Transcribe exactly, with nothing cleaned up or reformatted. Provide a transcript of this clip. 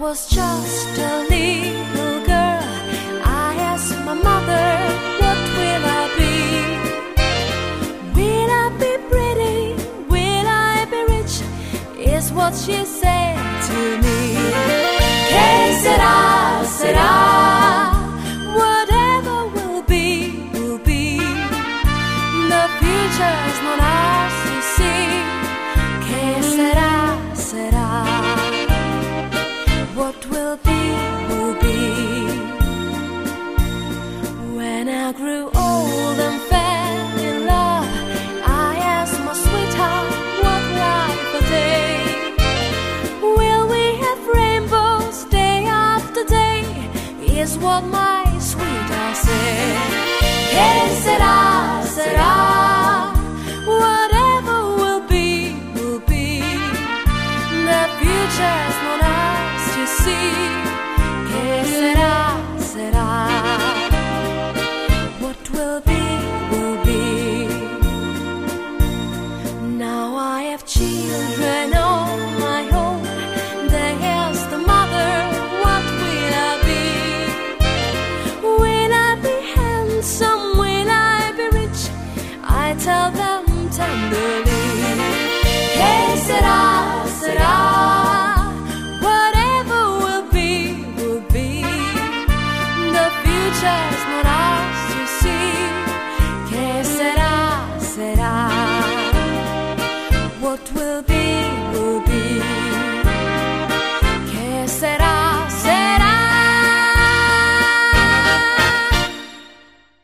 was just a little girl, I asked my mother, what will I be? Will I be pretty? Will I be rich? Is what she said to me. Que sera, sera, whatever will be, will be. The future's not ours to see. Que sera, sera, what will be, will be.